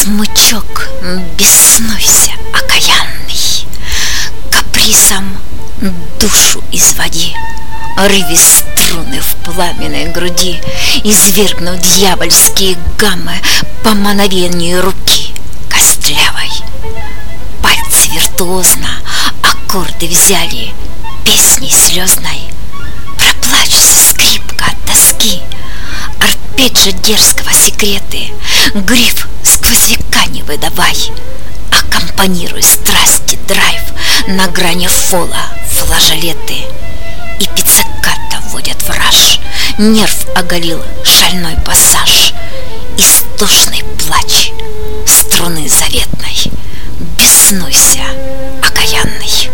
Смычок, беснуйся, окаянный, капризом душу изводи, рви струны в пламенной груди, извергнув дьявольские гаммы по мановению руки костлявой. Пальцы виртуозно аккорды взяли песней слезной. Проплачься, скрипка от тоски, арпеджио дерзкого секреты, гриф сквозь века не выдавай, аккомпанируй страсти драйв на грани фола флажолеты. И пиццикато вводят в раж, нерв оголил шальной пассаж, истошный плач струны заветной. Беснуйся, окаянный.